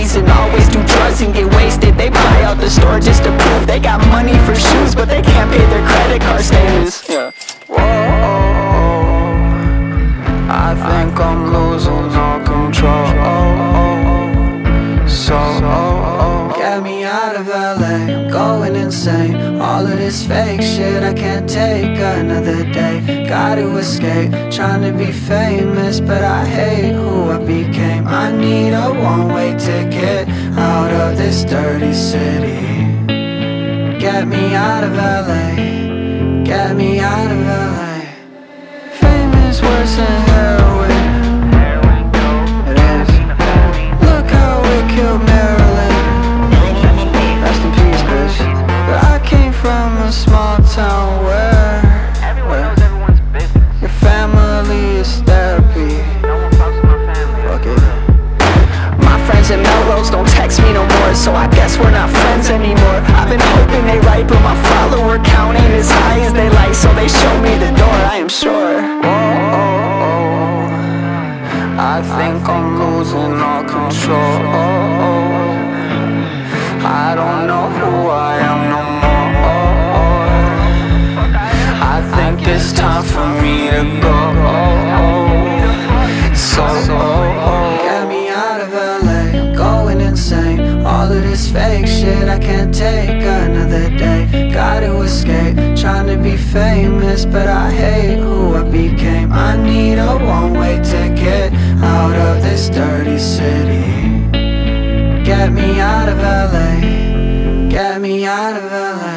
parties and always do drugs and get wasted. They buy out the store just to prove they got money for shoes, but they can't pay their credit card statements. Yeah. Whoa, I think I'm losing all control. So get me out of LA, I'm going insane. All of this fake shit, I can't take another day. Gotta escape, trying to be famous, but I hate who I became. I need a one-way ticket out of this dirty city. Get me out of LA, get me out of LA. Fame is worse than heroin. It is. Look how it killed Marilyn. Rest in peace, bitch. But I came from a small town where everyone knows everyone's business. Your family is therapy. No one fucks with my family. Fuck it. My friends at Melrose don't text me no more, so I guess we're not friends anymore. I've been hoping they right, but my follower count ain't as high as they like, so they show me the door, I am sure. I think I'm losing all control. I don't know who I am no more. I think it's time for me to go. So get me out of LA, I'm going insane. All of this fake shit, I can't take another day. Gotta escape, trying to be famous, but I hate who I became. I need a one-way ticket out of this dirty city. Get me out of LA, get me out of LA.